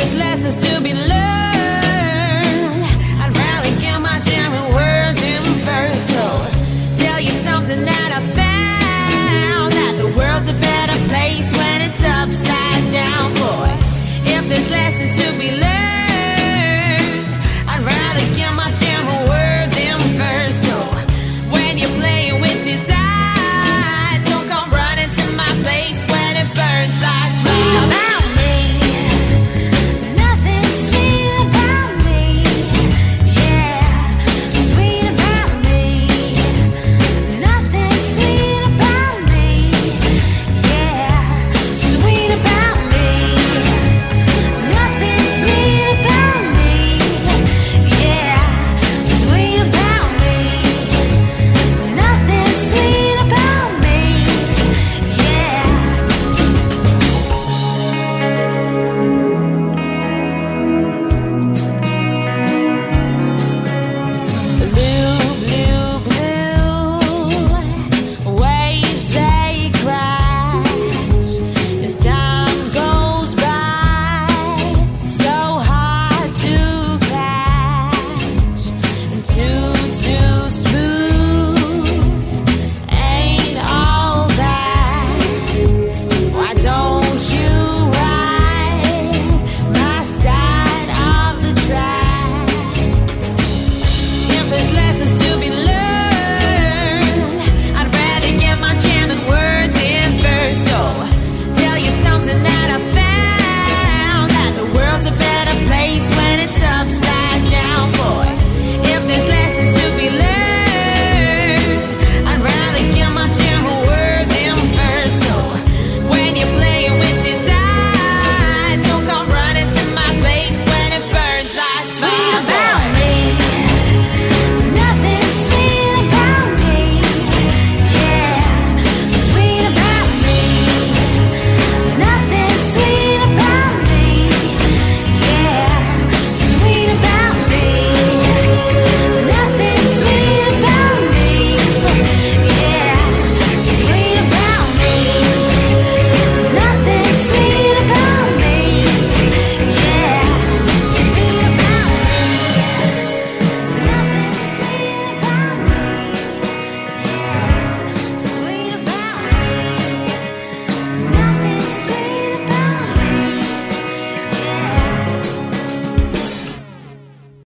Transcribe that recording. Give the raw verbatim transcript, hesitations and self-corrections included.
there's lessons to be learned, I'd rather get my German words in first. So tell you something that I found, that the world's a better place when it's upside down, boy. If there's lessons